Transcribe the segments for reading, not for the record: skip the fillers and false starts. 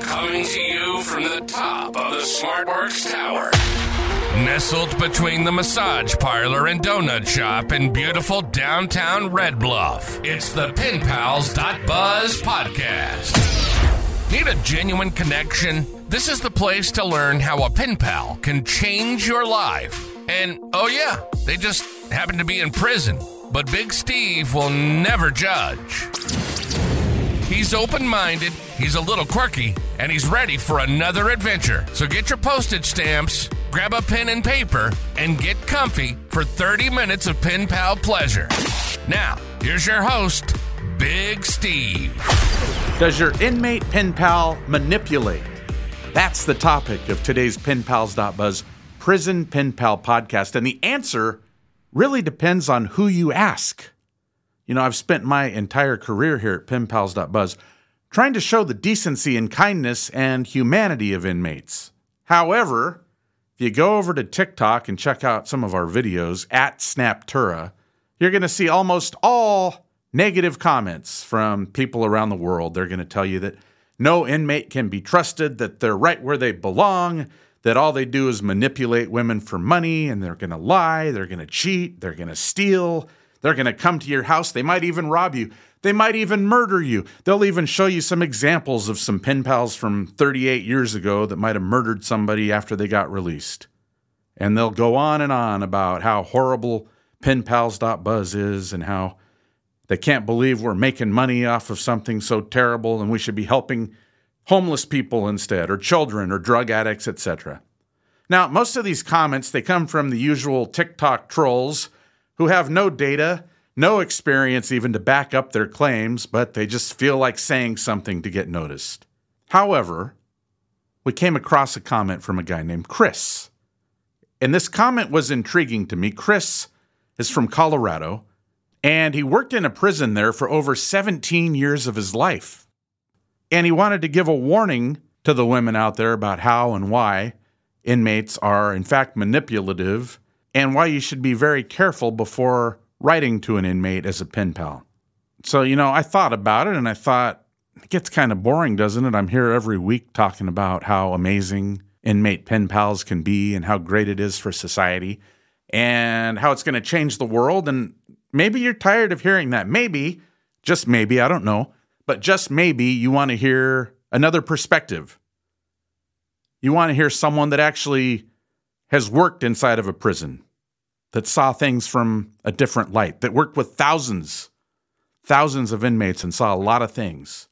Coming to you from the top of the SmartWorks Tower. Nestled between the massage parlor and donut shop in beautiful downtown Red Bluff, it's the PenPals.Buzz podcast. Need a genuine connection? This is the place to learn how a pen pal can change your life. And, oh yeah, they just happen to be in prison. But Big Steve will never judge. He's open-minded, he's a little quirky, and he's ready for another adventure. So get your postage stamps, grab a pen and paper, and get comfy for 30 minutes of pen pal pleasure. Now, here's your host, Big Steve. Does your inmate pen pal manipulate? That's the topic of today's PenPals.Buzz Prison Pen Pal podcast. And the answer really depends on who you ask. You know, I've spent my entire career here at PenPals.Buzz trying to show the decency and kindness and humanity of inmates. However, if you go over to TikTok and check out some of our videos at Snaptura, you're going to see almost all negative comments from people around the world. They're going to tell you that no inmate can be trusted, that they're right where they belong, that all they do is manipulate women for money, and they're going to lie, they're going to cheat, they're going to steal, they're going to come to your house, they might even rob you, they might even murder you. They'll even show you some examples of some pen pals from 38 years ago that might have murdered somebody after they got released. And they'll go on and on about how horrible PenPals.Buzz is and how they can't believe we're making money off of something so terrible and we should be helping homeless people instead, or children, or drug addicts, etc. Now, most of these comments, they come from the usual TikTok trolls who have no data, no experience even to back up their claims, but they just feel like saying something to get noticed. However, we came across a comment from a guy named Chris. And this comment was intriguing to me. Chris is from Colorado, and he worked in a prison there for over 17 years of his life. And he wanted to give a warning to the women out there about how and why inmates are, in fact, manipulative, and why you should be very careful before writing to an inmate as a pen pal. So, you know, I thought about it, and I thought, it gets kind of boring, doesn't it? I'm here every week talking about how amazing inmate pen pals can be and how great it is for society and how it's going to change the world. And maybe you're tired of hearing that. Maybe, just maybe, I don't know, but just maybe you want to hear another perspective. You want to hear someone that actually has worked inside of a prison, that saw things from a different light, that worked with thousands of inmates and saw a lot of things.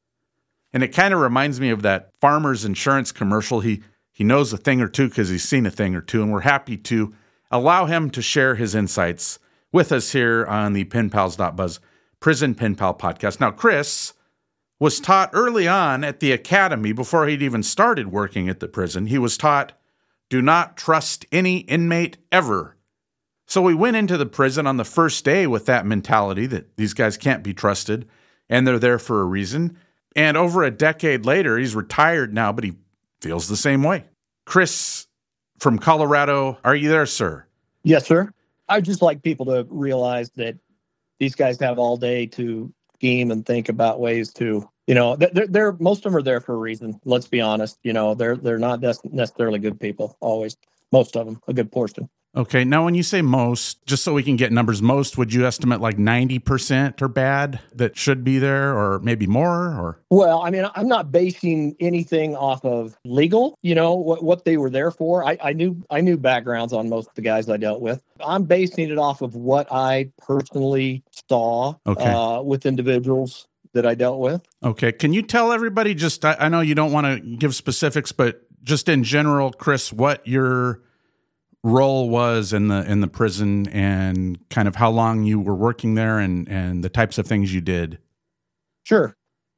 And it kind of reminds me of that Farmers Insurance commercial. He knows a thing or two because he's seen a thing or two, and we're happy to allow him to share his insights with us here on the PenPals.Buzz Prison Pen Pal podcast. Now, Chris was taught early on at the academy, before he'd even started working at the prison, he was taught, do not trust any inmate ever. So we went into the prison on the first day with that mentality that these guys can't be trusted and they're there for a reason. And over a decade later, he's retired now, but he feels the same way. Chris from Colorado, are you there, sir? Yes, sir. I'd just like people to realize that these guys have all day to scheme and think about ways to, you know, they're most of them are there for a reason. Let's be honest. You know, they're not necessarily good people. Always, most of them, a good portion. Okay. Now, when you say most, just so we can get numbers, most, would you estimate like 90% are bad that should be there, or maybe more? Or well, I mean, I'm not basing anything off of legal, you know, what they were there for. I knew backgrounds on most of the guys I dealt with. I'm basing it off of what I personally saw with individuals that I dealt with. Okay. Can you tell everybody, just, I know you don't want to give specifics, but just in general, Chris, what your role was in the prison and kind of how long you were working there and the types of things you did? Sure.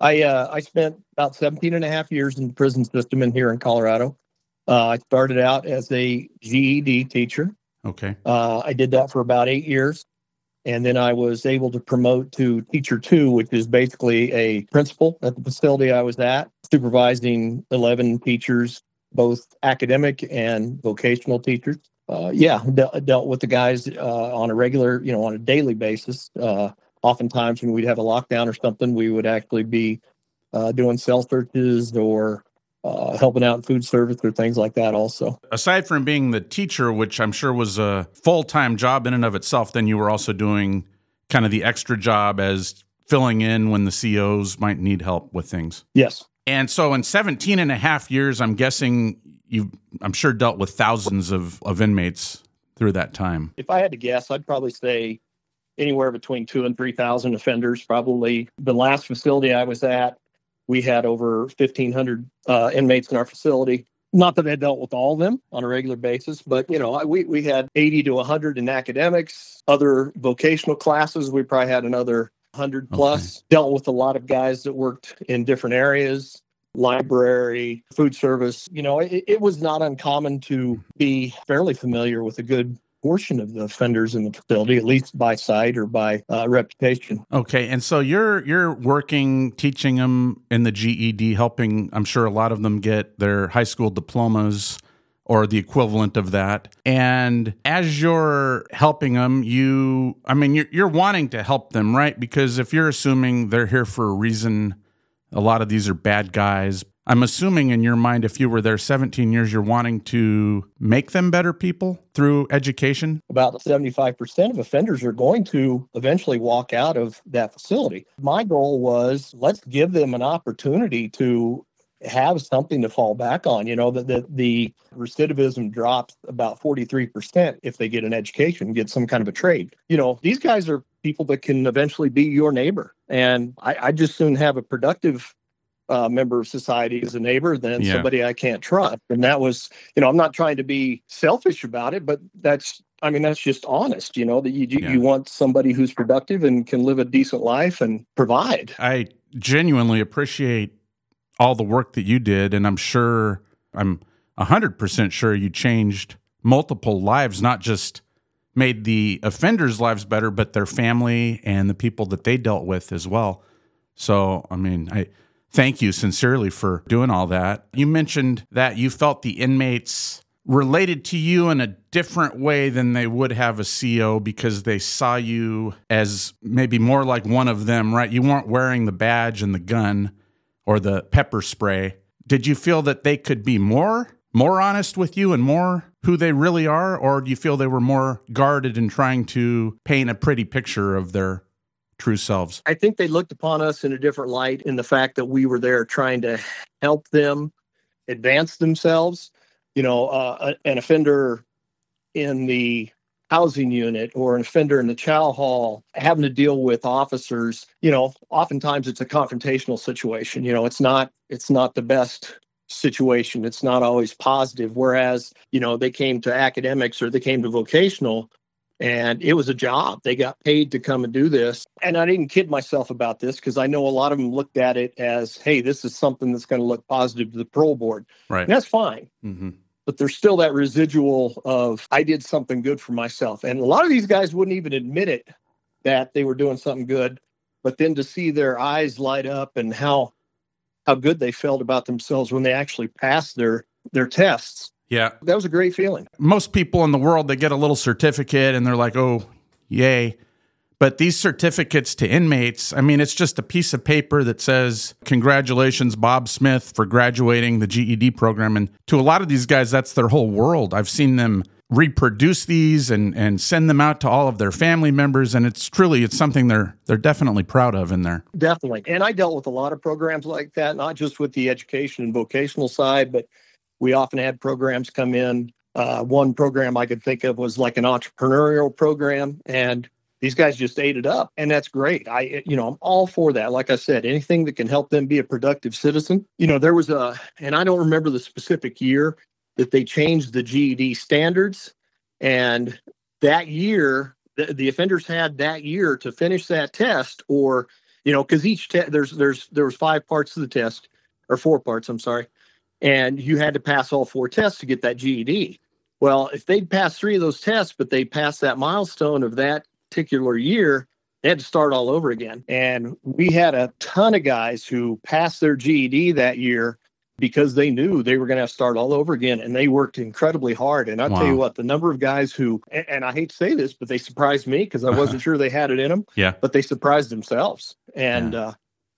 I spent about 17 and a half years in the prison system here in Colorado. I started out as a GED teacher. Okay. I did that for about 8 years. And then I was able to promote to Teacher 2, which is basically a principal at the facility I was at, supervising 11 teachers, both academic and vocational teachers. Dealt with the guys on a regular, on a daily basis. Oftentimes when we'd have a lockdown or something, we would actually be doing cell searches or helping out in food service or things like that also. Aside from being the teacher, which I'm sure was a full-time job in and of itself, then you were also doing kind of the extra job as filling in when the COs might need help with things. Yes. And so in 17 and a half years, I'm guessing I'm sure dealt with thousands of inmates through that time. If I had to guess, I'd probably say anywhere between 2,000 and 3,000 offenders. Probably the last facility I was at, we had over 1,500 inmates in our facility. Not that I dealt with all of them on a regular basis, but we had 80 to 100 in academics. Other vocational classes, we probably had another 100 plus. Okay. Dealt with a lot of guys that worked in different areas, library, food service. It was not uncommon to be fairly familiar with a good portion of the offenders in the facility, at least by sight or by reputation. Okay, and so you're working, teaching them in the GED, helping, I'm sure a lot of them get their high school diplomas or the equivalent of that. And as you're helping them, you're wanting to help them, right? Because if you're assuming they're here for a reason, a lot of these are bad guys. I'm assuming in your mind, if you were there 17 years, you're wanting to make them better people through education? About 75% of offenders are going to eventually walk out of that facility. My goal was, let's give them an opportunity to have something to fall back on. The recidivism drops about 43% if they get an education, get some kind of a trade. These guys are people that can eventually be your neighbor. And I just soon have a productive member of society as a neighbor than somebody I can't trust. And that was, I'm not trying to be selfish about it, but that's just honest, that you want somebody who's productive and can live a decent life and provide. I genuinely appreciate all the work that you did. And I'm 100% sure you changed multiple lives, not just made the offenders' lives better, but their family and the people that they dealt with as well. So, I thank you sincerely for doing all that. You mentioned that you felt the inmates related to you in a different way than they would have a CO because they saw you as maybe more like one of them, right? You weren't wearing the badge and the gun or the pepper spray. Did you feel that they could be more honest with you and more who they really are? Or do you feel they were more guarded in trying to paint a pretty picture of their true selves? I think they looked upon us in a different light in the fact that we were there trying to help them advance themselves. An offender in the housing unit or an offender in the chow hall having to deal with officers, oftentimes it's a confrontational situation. It's not the best situation. It's not always positive. Whereas, they came to academics or they came to vocational and it was a job. They got paid to come and do this. And I didn't kid myself about this because I know a lot of them looked at it as, hey, this is something that's going to look positive to the parole board. Right. And that's fine. Mm-hmm. But there's still that residual of, I did something good for myself. And a lot of these guys wouldn't even admit it, that they were doing something good. But then to see their eyes light up and how good they felt about themselves when they actually passed their tests. Yeah. That was a great feeling. Most people in the world, they get a little certificate and they're like, oh, yay. But these certificates to inmates, it's just a piece of paper that says, congratulations, Bob Smith, for graduating the GED program. And to a lot of these guys, that's their whole world. I've seen them reproduce these and send them out to all of their family members. And it's something they're definitely proud of in there. Definitely. And I dealt with a lot of programs like that, not just with the education and vocational side, but we often had programs come in. One program I could think of was like an entrepreneurial program, and these guys just ate it up, and that's great. I'm all for that. Like I said, anything that can help them be a productive citizen. There was and I don't remember the specific year that they changed the GED standards, and that year, the offenders had that year to finish that test, or because each test there was 5 parts to the test, or 4 parts. I'm sorry. And you had to pass all 4 tests to get that GED. Well, if they'd passed 3 of those tests, but they passed that milestone of that particular year, they had to start all over again. And we had a ton of guys who passed their GED that year because they knew they were going to have to start all over again. And they worked incredibly hard. And I'll tell you what, the number of guys who, and I hate to say this, but they surprised me because I wasn't sure they had it in them. Yeah. But they surprised themselves. And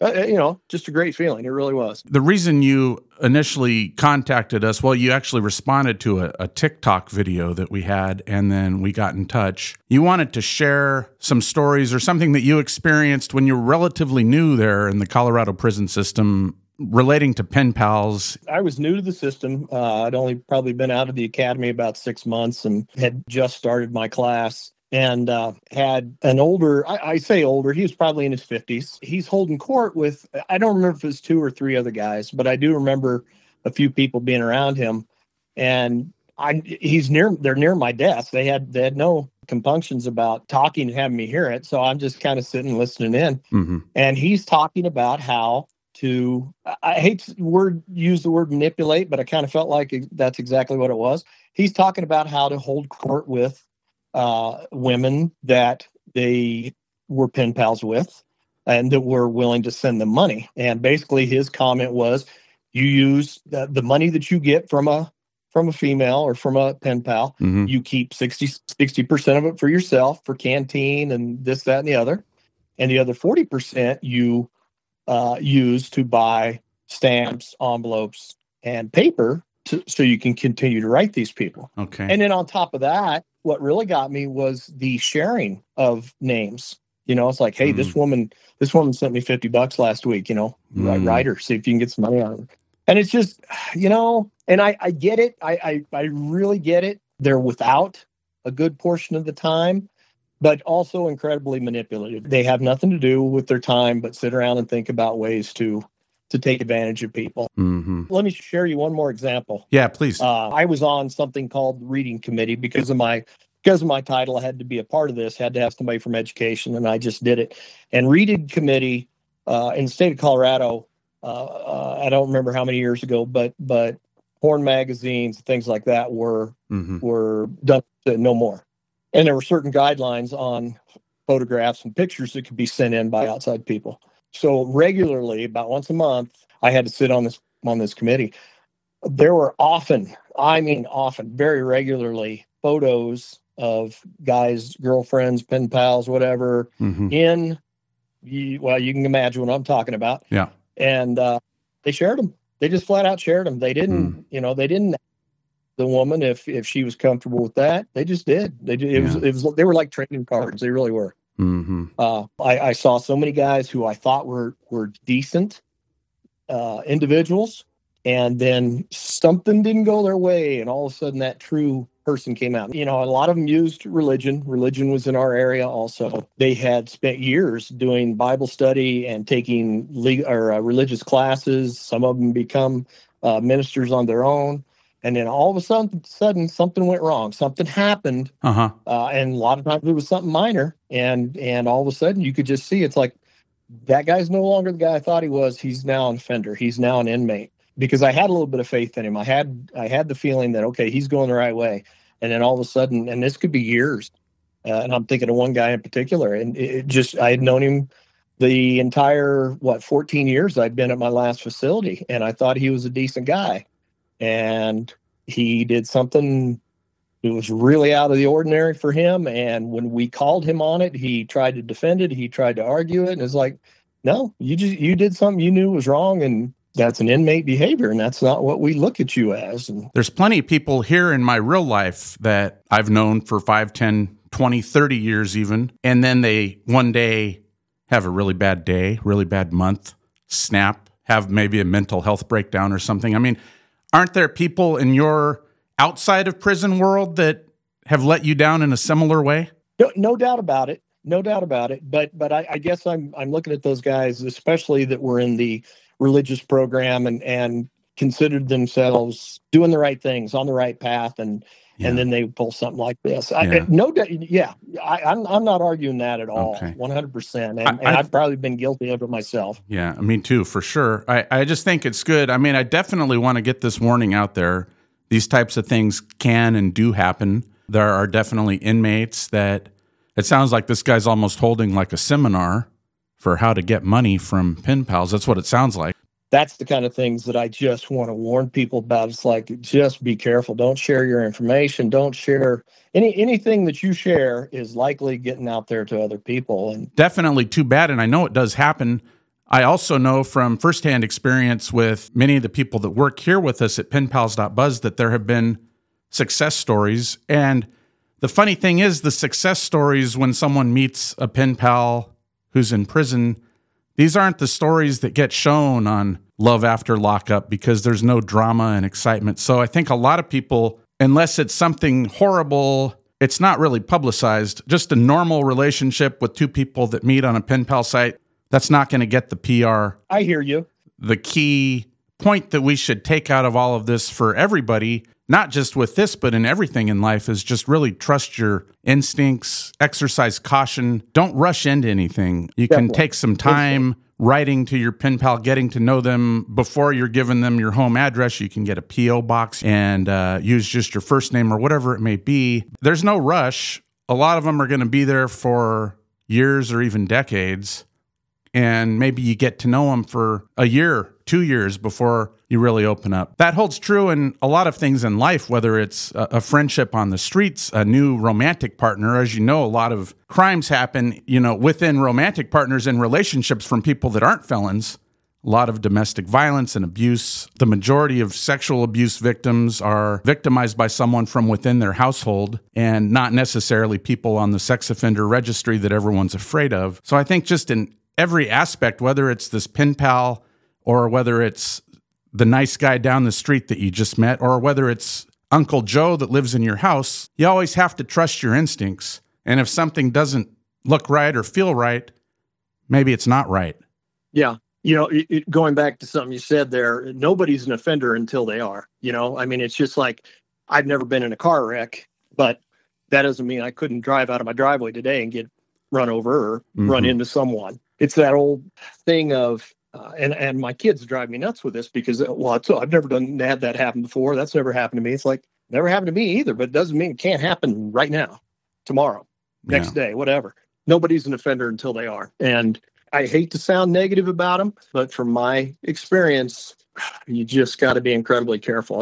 just a great feeling. It really was. The reason you initially contacted us, well, you actually responded to a TikTok video that we had, and then we got in touch. You wanted to share some stories or something that you experienced when you were relatively new there in the Colorado prison system relating to pen pals. I was new to the system. I'd only probably been out of the academy about 6 months and had just started my class. And had an older, I say older, he was probably in his 50s. He's holding court with, I don't remember if it was 2 or 3 other guys, but I do remember a few people being around him. And they're near my desk. They had no compunctions about talking and having me hear it. So I'm just kind of sitting listening in. Mm-hmm. And he's talking about how to, I hate to use the word manipulate, but I kind of felt like that's exactly what it was. He's talking about how to hold court with women that they were pen pals with and that were willing to send them money. And basically his comment was, you use the money that you get from a female or from a pen pal, mm-hmm. you keep 60% of it for yourself, for canteen and this, that, and the other. And the other 40% you use to buy stamps, envelopes, and paper so you can continue to write these people. Okay. And then on top of that, what really got me was the sharing of names. It's like, hey, this woman sent me $50 last week, write her, see if you can get some money on her. And it's just, and I get it. I really get it. They're without a good portion of the time, but also incredibly manipulative. They have nothing to do with their time, but sit around and think about ways to take advantage of people. Mm-hmm. Let me share you one more example. Yeah, please. I was on something called Reading Committee because of my title. I had to be a part of this, had to have somebody from education, and I just did it. And Reading Committee in the state of Colorado, I don't remember how many years ago, but porn magazines, things like that were done no more. And there were certain guidelines on photographs and pictures that could be sent in by outside people. So regularly, about once a month, I had to sit on this committee. There were often, very regularly, photos of guys, girlfriends, pen pals, whatever, you can imagine what I'm talking about. Yeah. And they shared them. They just flat out shared them. They didn't, they didn't ask the woman if she was comfortable with that. They just did. They did. They were like trading cards. They really were. Mm-hmm. I saw so many guys who I thought were decent individuals, and then something didn't go their way, and all of a sudden that true person came out. A lot of them used religion. Religion was in our area also. They had spent years doing Bible study and taking religious classes. Some of them become ministers on their own. And then all of a sudden, something went wrong. Something happened, and a lot of times it was something minor. And all of a sudden, you could just see it's like that guy's no longer the guy I thought he was. He's now an offender. He's now an inmate. Because I had a little bit of faith in him. I had the feeling that okay, he's going the right way. And then all of a sudden, and this could be years. And I'm thinking of one guy in particular, and I had known him the entire 14 years I'd been at my last facility, and I thought he was a decent guy. And he did something that was really out of the ordinary for him. And when we called him on it, he tried to defend it. He tried to argue it. And it's like, no, you did something you knew was wrong. And that's an inmate behavior. And that's not what we look at you as. And there's plenty of people here in my real life that I've known for 5, 10, 20, 30 years even. And then they one day have a really bad day, really bad month, snap, have maybe a mental health breakdown or something. I mean, aren't there people in your outside of prison world that have let you down in a similar way? No doubt about it. No doubt about it. But I guess I'm looking at those guys, especially that were in the religious program and considered themselves doing the right things, on the right path, and then they pull something like this. I'm not arguing that at all, 100%. And I've probably been guilty of it myself. Yeah, me too, for sure. I just think it's good. I mean, I definitely want to get this warning out there. These types of things can and do happen. There are definitely inmates that it sounds like this guy's almost holding like a seminar for how to get money from pen pals. That's what it sounds like. That's the kind of things that I just want to warn people about. It's like, just be careful. Don't share your information. Don't share anything that you share is likely getting out there to other people. And definitely too bad. And I know it does happen. I also know from firsthand experience with many of the people that work here with us at penpals.buzz that there have been success stories. And the funny thing is, the success stories when someone meets a pen pal who's in prison, these aren't the stories that get shown on Love After Lockup because there's no drama and excitement. So I think a lot of people, unless it's something horrible, it's not really publicized. Just a normal relationship with two people that meet on a pen pal site, that's not going to get the PR. I hear you. The key point that we should take out of all of this for everybody, not just with this, but in everything in life, is just really trust your instincts, exercise caution. Don't rush into anything. You can take some time writing to your pen pal, getting to know them before you're giving them your home address. You can get a P.O. box and use just your first name or whatever it may be. There's no rush. A lot of them are going to be there for years or even decades. And maybe you get to know them for a year, 2 years before you really open up. That holds true in a lot of things in life, whether it's a friendship on the streets, a new romantic partner. As you know, a lot of crimes happen, within romantic partners and relationships from people that aren't felons. A lot of domestic violence and abuse. The majority of sexual abuse victims are victimized by someone from within their household and not necessarily people on the sex offender registry that everyone's afraid of. So I think just in every aspect, whether it's this pen pal or whether it's the nice guy down the street that you just met, or whether it's Uncle Joe that lives in your house, you always have to trust your instincts. And if something doesn't look right or feel right, maybe it's not right. Yeah. Going back to something you said there, nobody's an offender until they are. It's just like, I've never been in a car wreck, but that doesn't mean I couldn't drive out of my driveway today and get run over or run into someone. It's that old thing of, and my kids drive me nuts with this because, I've never had that happen before. That's never happened to me. It's like, never happened to me either, but it doesn't mean it can't happen right now, tomorrow, next day, whatever. Nobody's an offender until they are. And I hate to sound negative about them, but from my experience, you just got to be incredibly careful.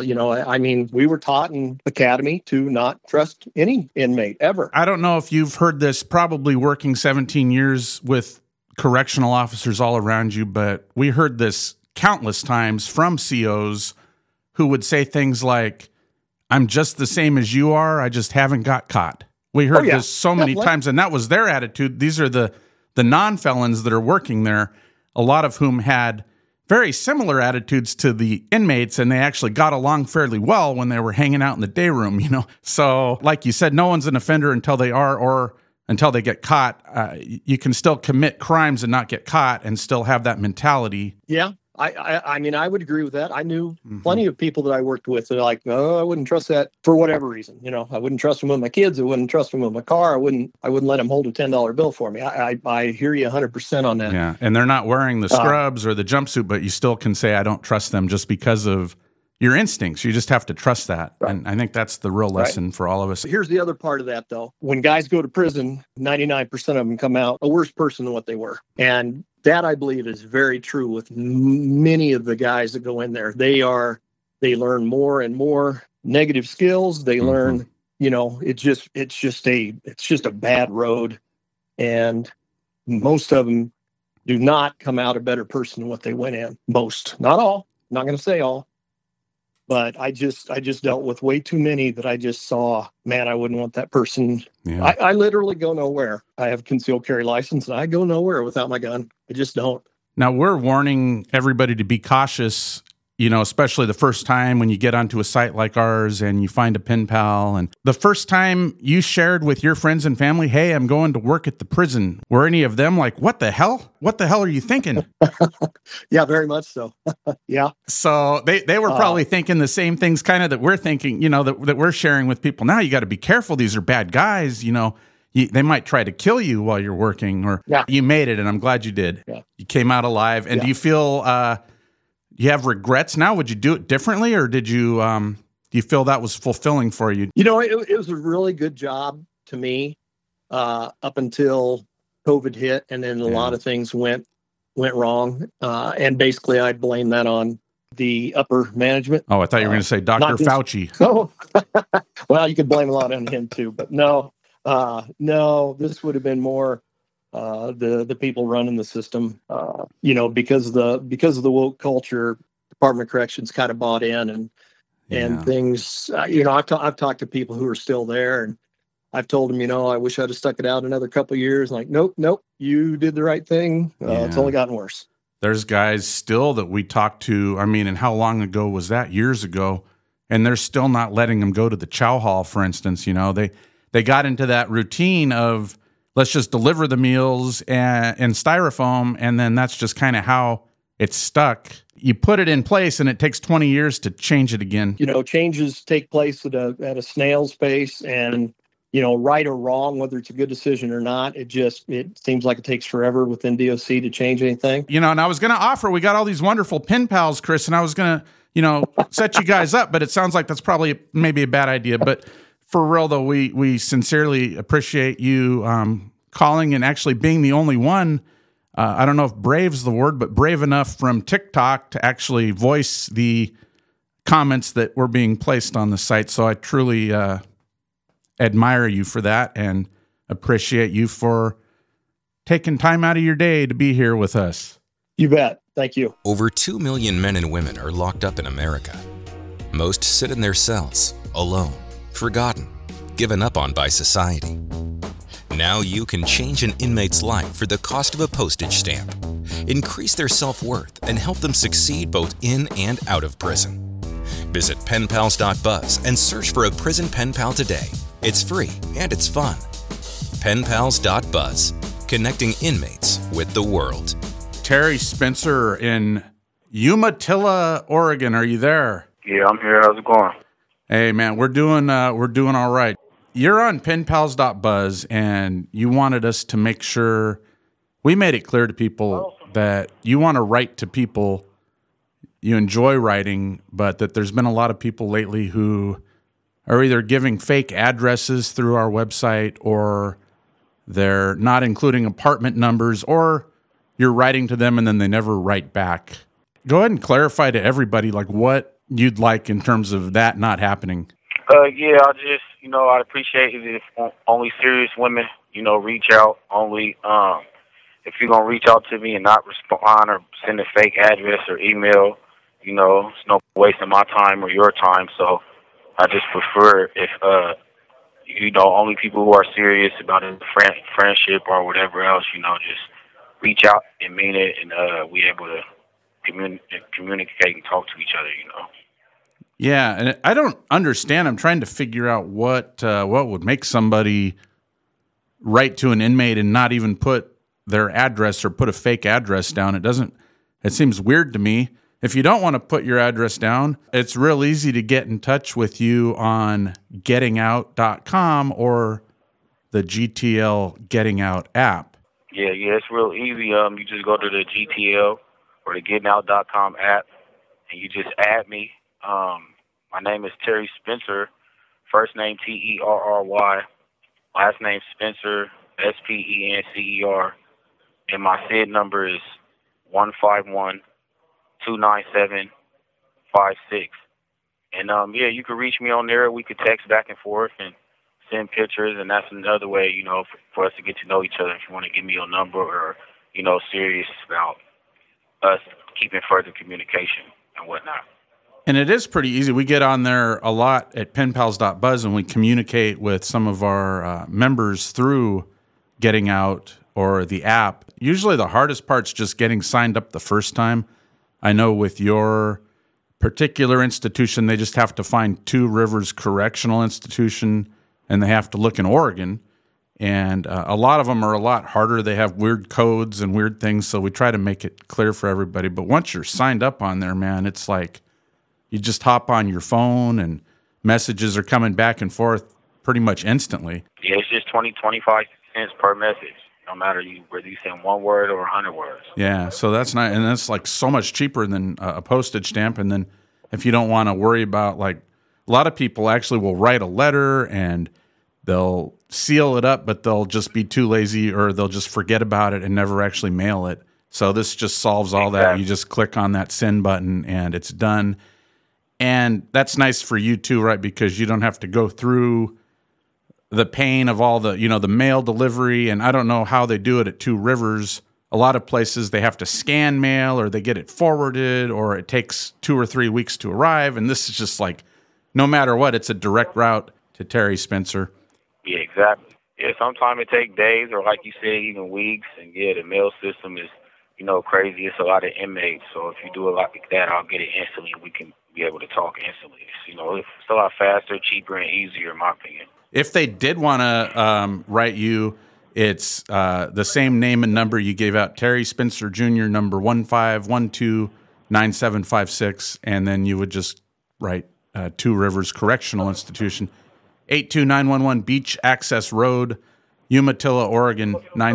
We were taught in academy to not trust any inmate ever. I don't know if you've heard this, probably working 17 years with correctional officers all around you, but we heard this countless times from COs who would say things like, I'm just the same as you are, I just haven't got caught. We heard this so many times, and that was their attitude. These are the non-felons that are working there, a lot of whom had very similar attitudes to the inmates, and they actually got along fairly well when they were hanging out in the day room, So, like you said, no one's an offender until they are, or until they get caught. You can still commit crimes and not get caught and still have that mentality. Yeah. I would agree with that. I knew plenty of people that I worked with that are like, no, I wouldn't trust that for whatever reason. I wouldn't trust them with my kids. I wouldn't trust them with my car. I wouldn't let them hold a $10 bill for me. I hear you 100% on that. Yeah. And they're not wearing the scrubs or the jumpsuit, but you still can say, I don't trust them just because of your instincts. You just have to trust that. Right. And I think that's the real lesson for all of us. Here's the other part of that, though. When guys go to prison, 99% of them come out a worse person than what they were. And that, I believe, is very true with many of the guys that go in there. They learn more and more negative skills. They learn, it's just a bad road. And most of them do not come out a better person than what they went in. Most, not all. I'm not going to say all. But I just dealt with way too many that I just saw, man, I wouldn't want that person. Yeah. I literally go nowhere. I have a concealed carry license, and I go nowhere without my gun. I just don't. Now, we're warning everybody to be cautious, especially the first time when you get onto a site like ours and you find a pen pal. And the first time you shared with your friends and family, hey, I'm going to work at the prison, were any of them like, what the hell? What the hell are you thinking? Yeah, very much so. Yeah. So they were probably thinking the same things kind of that we're thinking, that we're sharing with people. Now you got to be careful. These are bad guys, they might try to kill you while you're working, or you made it, and I'm glad you did. Yeah. You came out alive. And do you feel you have regrets now? Would you do it differently, or did you do you feel that was fulfilling for you? It was a really good job to me up until COVID hit, and then a lot of things went wrong. And basically, I blame that on the upper management. Oh, I thought you were going to say Dr. Fauci. Oh, well, you could blame a lot on him too, but no, this would have been more the people running the system. Because of the woke culture, Department of Corrections kind of bought in and things. I've talked to people who are still there, and I've told them, I wish I'd have stuck it out another couple of years. Like, nope, you did the right thing. It's only gotten worse. There's guys still that we talked to. I mean, and how long ago was that? Years ago. And they're still not letting them go to the chow hall, for instance. They got into that routine of let's just deliver the meals in styrofoam, and then that's just kind of how it's stuck. You put it in place, and it takes 20 years to change it again. Changes take place at a snail's pace, and right or wrong, whether it's a good decision or not, it seems like it takes forever within DOC to change anything. And I was going to offer, we got all these wonderful pen pals, Chris, and I was going to, set you guys up, but it sounds like that's probably maybe a bad idea. But for real, though, we sincerely appreciate you calling and actually being the only one. I don't know if brave's the word, but brave enough from TikTok to actually voice the comments that were being placed on the site. So I truly admire you for that and appreciate you for taking time out of your day to be here with us. You bet. Thank you. Over 2 million men and women are locked up in America. Most sit in their cells, alone, forgotten, given up on by society. Now you can change an inmate's life for the cost of a postage stamp. Increase their self-worth and help them succeed both in and out of prison. Visit penpals.buzz and search for a prison pen pal today. It's free and it's fun. penpals.buzz, connecting inmates with the world. Terry Spencer in Umatilla, Oregon. Are you there? Yeah, I'm here. How's it going? Hey, man, we're doing all right. You're on penpals.buzz, and you wanted us to make sure we made it clear to people that you want to write to people. You enjoy writing, but that there's been a lot of people lately who are either giving fake addresses through our website, or they're not including apartment numbers, or you're writing to them and then they never write back. Go ahead and clarify to everybody what you'd like in terms of that not happening. Yeah, I'd appreciate it if only serious women, reach out. Only if you're going to reach out to me and not respond or send a fake address or email, it's no waste of my time or your time. So I just prefer if, only people who are serious about a friendship or whatever else, just reach out and mean it, and we able to communicate and talk to each other, Yeah, and I don't understand. I'm trying to figure out what would make somebody write to an inmate and not even put their address or put a fake address down. It seems weird to me. If you don't want to put your address down, it's real easy to get in touch with you on gettingout.com or the GTL Getting Out app. Yeah, it's real easy. You just go to the GTL or the gettingout.com app, and you just add me. My name is Terry Spencer. First name Terry, last name Spencer, Spencer, and my SID number is 151-297-56. And you can reach me on there. We could text back and forth and send pictures, and that's another way, for us to get to know each other. If you want to give me your number or, serious about us keeping further communication and whatnot. And it is pretty easy. We get on there a lot at penpals.buzz, and we communicate with some of our members through Getting Out or the app. Usually the hardest part's just getting signed up the first time. I know with your particular institution, they just have to find Two Rivers Correctional Institution, and they have to look in Oregon. And a lot of them are a lot harder. They have weird codes and weird things, so we try to make it clear for everybody. But once you're signed up on there, man, it's like you just hop on your phone and messages are coming back and forth pretty much instantly. Yeah, it's just 25 cents per message, no matter whether you send one word or 100 words. Yeah, so that's not, and that's like so much cheaper than a postage stamp. And then if you don't want to worry about, a lot of people actually will write a letter and they'll seal it up, but they'll just be too lazy or they'll just forget about it and never actually mail it. So this just solves all that. You just click on that send button and it's done. And that's nice for you too, right? Because you don't have to go through the pain of all the, the mail delivery, and I don't know how they do it at Two Rivers. A lot of places they have to scan mail or they get it forwarded or it takes 2 or 3 weeks to arrive. And this is just like, no matter what, it's a direct route to Terry Spencer. Yeah, exactly. Yeah, sometimes it takes days or like you said, even weeks. And yeah, the mail system is, crazy. It's a lot of inmates. So if you do a lot like that, I'll get it instantly and we can be able to talk instantly. It's a lot faster, cheaper, and easier in my opinion. If they did want to write you, it's the same name and number you gave out, Terry Spencer Jr., number 15129756, and then you would just write Two Rivers Correctional Institution, 82911 Beach Access Road, Umatilla, Oregon,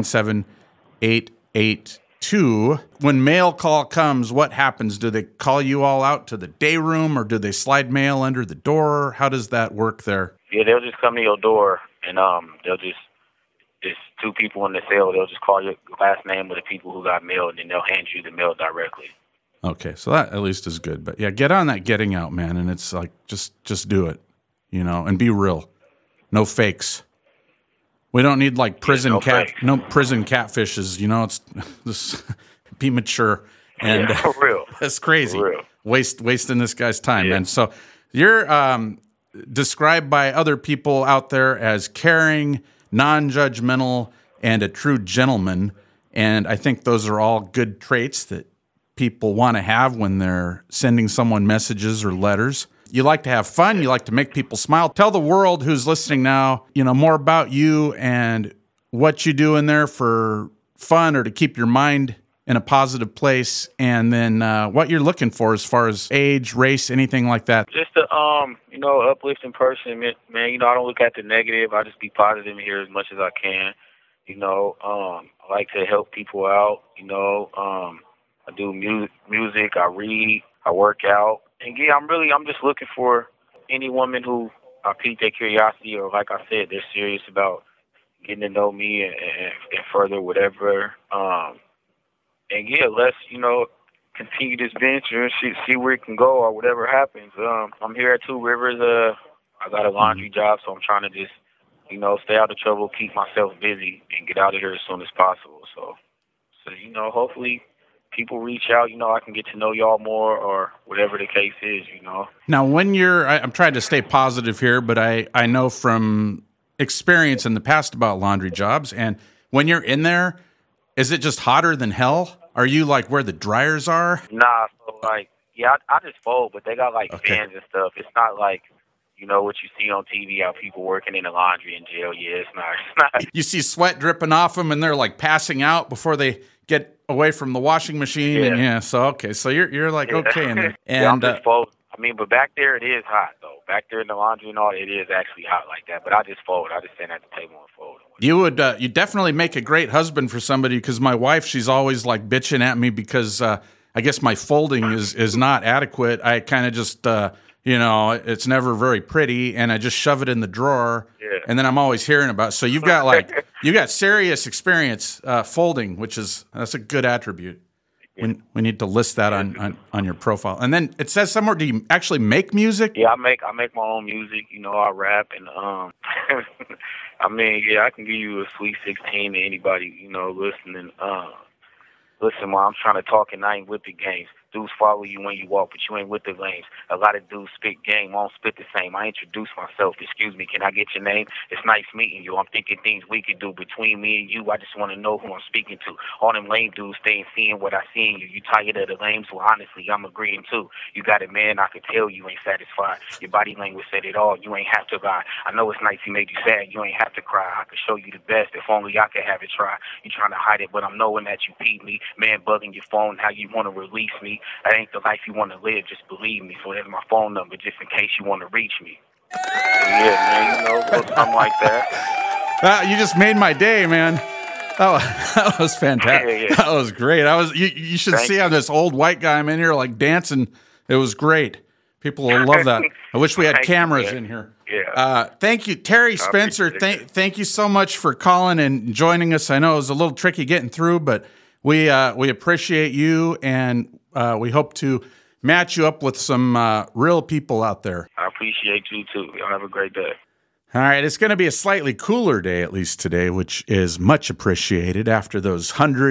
97882. When mail call comes, what happens? Do they call you all out to the day room, or do they slide mail under the door? How does that work there? Yeah, they'll just come to your door, and they'll just, there's 2 people in the cell. They'll just call your last name of the people who got mail, and then they'll hand you the mail directly. Okay, so that at least is good. But yeah, get on that getting out, man, and it's like just do it, and be real. No fakes. We don't need like prison prison catfishes. It's this be mature and for real. That's crazy. For real. Wasting this guy's time, man. So you're described by other people out there as caring, non-judgmental, and a true gentleman. And I think those are all good traits that people want to have when they're sending someone messages or letters. You like to have fun. You like to make people smile. Tell the world who's listening now, more about you and what you do in there for fun or to keep your mind in a positive place, and then what you're looking for as far as age, race, anything like that. Just a uplifting person, man. I don't look at the negative. I just be positive here as much as I can. I like to help people out. I do music. I read. I work out. And yeah, I'm just looking for any woman who pique their curiosity, or like I said, they're serious about getting to know me and further whatever. And yeah, let's, continue this venture and see where it can go or whatever happens. I'm here at Two Rivers. I got a laundry job, so I'm trying to just, stay out of trouble, keep myself busy, and get out of here as soon as possible. So hopefully people reach out, I can get to know y'all more or whatever the case is, Now, when I'm trying to stay positive here, but I know from experience in the past about laundry jobs, and when you're in there, is it just hotter than hell? Are you like where the dryers are? Nah, so I just fold, but they got fans and stuff. It's not like, what you see on TV, how people working in the laundry in jail. Yeah, it's not. You see sweat dripping off them and they're like passing out before they get away from the washing machine. Yeah. And so you're like, okay. And I'm just fold. But back there it is hot though. Back there in the laundry and all, it is actually hot like that. But I just fold. I just stand at the table and fold. You would, you definitely make a great husband for somebody, because my wife, she's always like bitching at me because I guess my folding is not adequate. I kind of just, it's never very pretty, and I just shove it in the drawer. Yeah. And then I'm always hearing about it. So you've got you got serious experience folding, that's a good attribute. We need to list that on your profile. And then it says somewhere, do you actually make music? Yeah, I make my own music. I rap and I can give you a sweet 16 to anybody listening. Listen, while I'm trying to talk and I ain't with the games. Dudes follow you when you walk, but you ain't with the lanes. A lot of dudes spit game, won't spit the same. I introduce myself. Excuse me, can I get your name? It's nice meeting you. I'm thinking things we could do between me and you. I just want to know who I'm speaking to. All them lame dudes, they ain't seeing what I see in you. You tired of the lames? Well, honestly, I'm agreeing too. You got it, man. I could tell you ain't satisfied. Your body language said it all. You ain't have to lie. I know it's nice he made you sad. You ain't have to cry. I could show you the best. If only I could have it try. You trying to hide it, but I'm knowing that you peed me. Man, bugging your phone, how you want to release me. That ain't the life you want to live, just believe me. So there's my phone number, just in case you want to reach me. Yeah, man, something like that. You just made my day, man. That was fantastic. Yeah. That was great. You should see how this old white guy I'm in here like dancing. It was great. People will love that. I wish we had cameras in here. Yeah. Thank you, Terry Spencer. Thank you so much for calling and joining us. I know it was a little tricky getting through, but we appreciate you, and we hope to match you up with some real people out there. I appreciate you too. Y'all have a great day. All right, it's going to be a slightly cooler day, at least today, which is much appreciated after those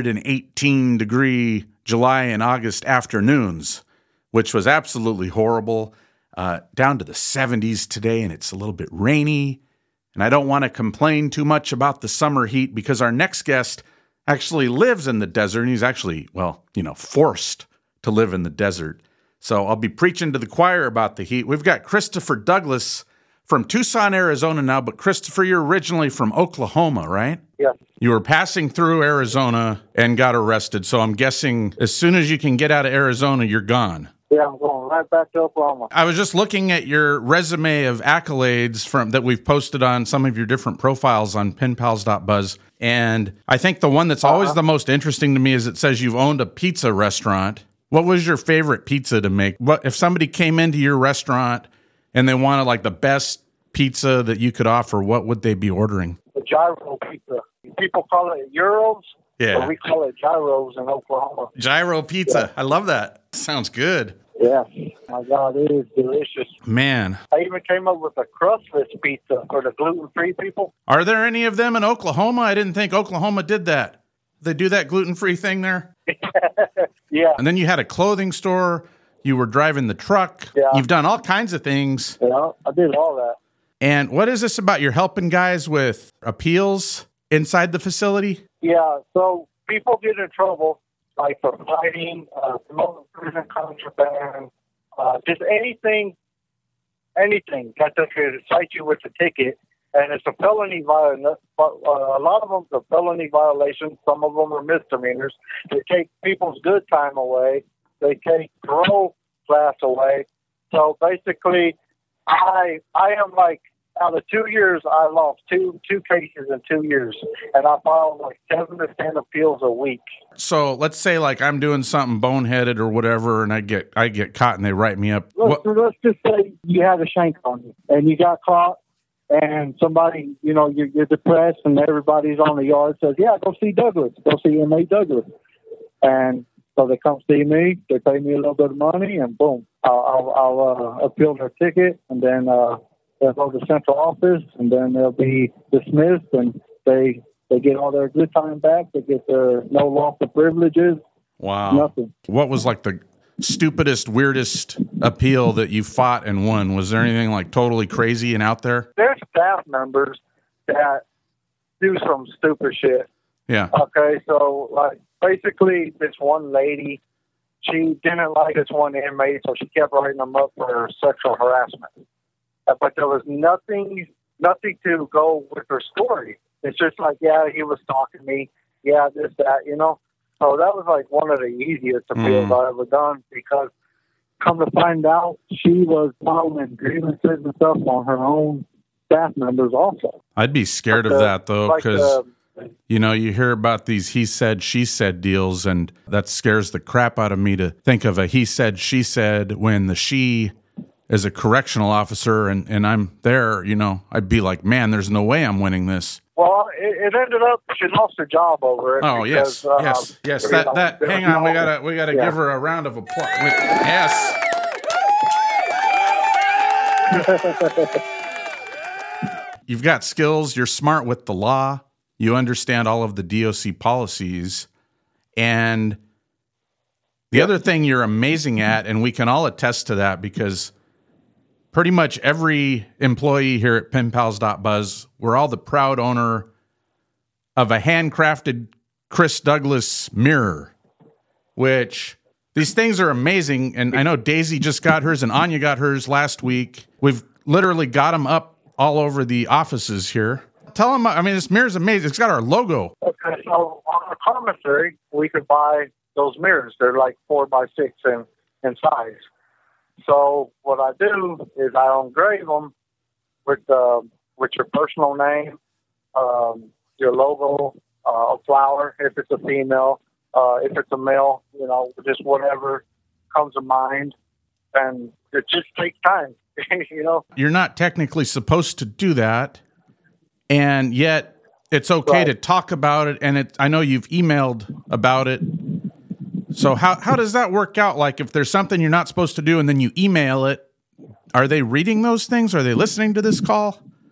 118-degree July and August afternoons, which was absolutely horrible. Down to the 70s today, and it's a little bit rainy. And I don't want to complain too much about the summer heat because our next guest actually lives in the desert, and he's actually, forced to live in the desert. So I'll be preaching to the choir about the heat. We've got Christopher Douglas from Tucson, Arizona now, but Christopher, you're originally from Oklahoma, right? Yes. You were passing through Arizona and got arrested, so I'm guessing as soon as you can get out of Arizona, you're gone. Yeah, I'm going right back to Oklahoma. I was just looking at your resume of accolades that we've posted on some of your different profiles on penpals.buzz, and I think the one that's always the most interesting to me is it says you've owned a pizza restaurant. What was your favorite pizza to make? What if somebody came into your restaurant and they wanted like the best pizza that you could offer, what would they be ordering? The gyro pizza. People call it gyros. Yeah. But we call it gyros in Oklahoma. Gyro pizza. Yeah. I love that. Sounds good. Yeah. My God, it is delicious. Man. I even came up with a crustless pizza for the gluten-free people. Are there any of them in Oklahoma? I didn't think Oklahoma did that. They do that gluten-free thing there? Yeah. And then you had a clothing store. You were driving the truck. Yeah. You've done all kinds of things. Yeah, I did all that. And what is this about? You're helping guys with appeals inside the facility? Yeah, so people get in trouble, like for fighting, promoting prison contraband, just anything that they could cite you with a ticket. And it's a felony violation. A lot of them are felony violations. Some of them are misdemeanors. They take people's good time away. They take parole class away. So basically, I am like, out of 2 years, I lost two cases in 2 years, and I filed like 7 to 10 appeals a week. So let's say like I'm doing something boneheaded or whatever, and I get caught, and they write me up. Let's just say you had a shank on you, and you got caught, and somebody, you're depressed, and everybody's on the yard says, "Yeah, go see Douglas, go see inmate Douglas," and so they come see me. They pay me a little bit of money, and boom, I'll appeal their ticket, and then they'll go to central office, and then they'll be dismissed, and they get all their good time back. They get their no loss of privileges. Wow. Nothing. What was like the stupidest, weirdest appeal that you fought and won? Was there anything like totally crazy and out there? There's staff members that do some stupid shit. Yeah. Okay, so like basically this one lady, she didn't like this one inmate, so she kept writing them up for sexual harassment. But there was nothing to go with her story. It's just like, yeah, he was stalking me. Yeah, this, that, So that was like one of the easiest appeals I've ever done, because come to find out, she was filing grievances and stuff on her own staff members also. I'd be scared of that, though, because, you hear about these he said, she said deals, and that scares the crap out of me to think of a he said, she said when the she is a correctional officer and I'm there, I'd be like, man, there's no way I'm winning this. Well, it ended up she lost her job over it. Oh, because, yes. That hang on, we gotta give her a round of applause. Yes. You've got skills. You're smart with the law. You understand all of the DOC policies, and the other thing you're amazing at, and we can all attest to that because pretty much every employee here at penpals.buzz, we're all the proud owner of a handcrafted Chris Douglas mirror, which these things are amazing. And I know Daisy just got hers and Anya got hers last week. We've literally got them up all over the offices here. Tell them, this mirror's amazing. It's got our logo. Okay, so on our commissary, we could buy those mirrors. They're like 4x6 in size. So what I do is I engrave them with your personal name, your logo, a flower if it's a female, if it's a male, just whatever comes to mind. And it just takes time, You're not technically supposed to do that, and yet it's okay to talk about it. And I know you've emailed about it. So how does that work out? Like if there's something you're not supposed to do and then you email it, are they reading those things? Are they listening to this call?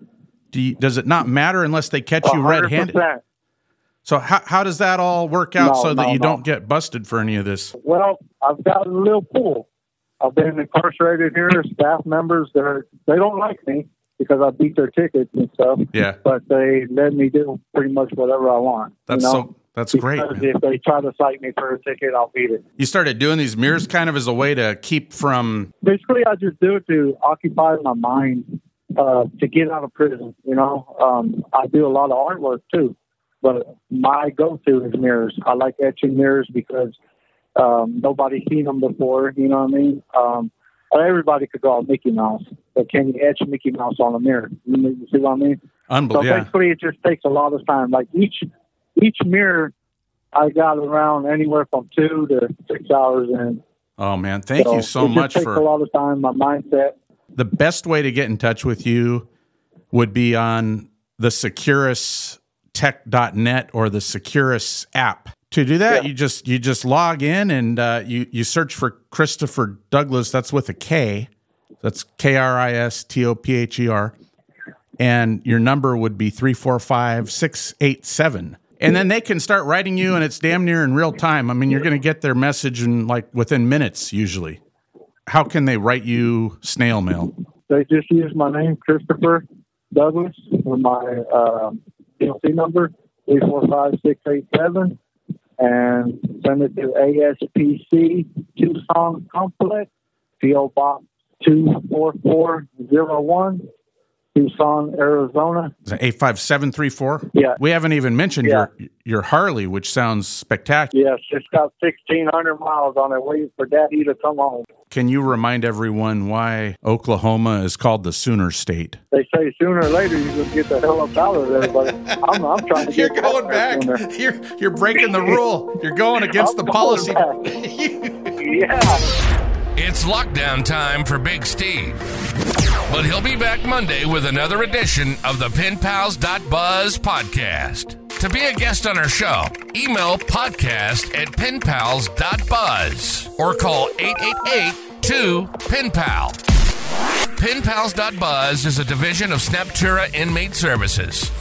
Does it not matter unless they catch you 100%. red-handed? So how does that all work out so that you don't get busted for any of this? Well, I've got a little pool. I've been incarcerated here. Staff members, they don't like me because I beat their tickets and stuff. Yeah. But they let me do pretty much whatever I want. That's great. Because Man. if they try to cite me for a ticket, I'll beat it. You started doing these mirrors kind of as a way to keep from... Basically, I just do it to occupy my mind to get out of prison. I do a lot of artwork too, but my go-to is mirrors. I like etching mirrors because nobody's seen them before. You know what I mean? Everybody could draw Mickey Mouse, but can you etch Mickey Mouse on a mirror? You see what I mean? So basically, it just takes a lot of time. Like each mirror, I got around anywhere from 2 to 6 hours in. Oh man, thank you so much takes a lot of time. My mindset. The best way to get in touch with you would be on the SecurusTech.net or the Securus app. To do that, you just log in and you search for Christopher Douglas. That's with a K. That's KRISTOPHER. And your number would be 345-687. And then they can start writing you, and it's damn near in real time. I mean, you're going to get their message in within minutes usually. How can they write you snail mail? They just use my name, Christopher Douglas, with my DLC number, 345-687, and send it to ASPC Tucson Complex, P.O. Box 24401, Tucson, Arizona. Is that 85734? Yeah. We haven't even mentioned your Harley, which sounds spectacular. Yes, it's got 1,600 miles on it, waiting for Daddy to come home. Can you remind everyone why Oklahoma is called the Sooner State? They say sooner or later you're going to get the hell up out of there, but I'm trying to get going back. You're breaking the rule. You're going against the policy. Yeah. It's lockdown time for Big Steve. But he'll be back Monday with another edition of the PenPals.Buzz podcast. To be a guest on our show, email podcast@penpals.buzz or call 888-2-PenPal. PenPals.Buzz is a division of Snaptura Inmate Services.